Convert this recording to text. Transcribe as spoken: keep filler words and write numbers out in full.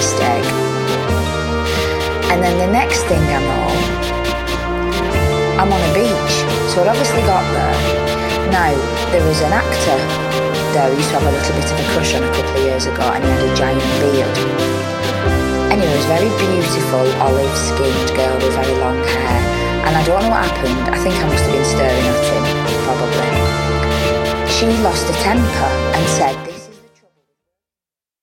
mistake. And then the next thing I know, I'm on a beach. So I'd obviously got there. Now, there was an actor there who used to have a little bit of a crush on a couple of years ago, and he had a giant beard. Anyway, it was a very beautiful, olive-skinned girl with very long hair. And I don't know what happened. I think I must have been staring at him, probably. She lost her temper and said this.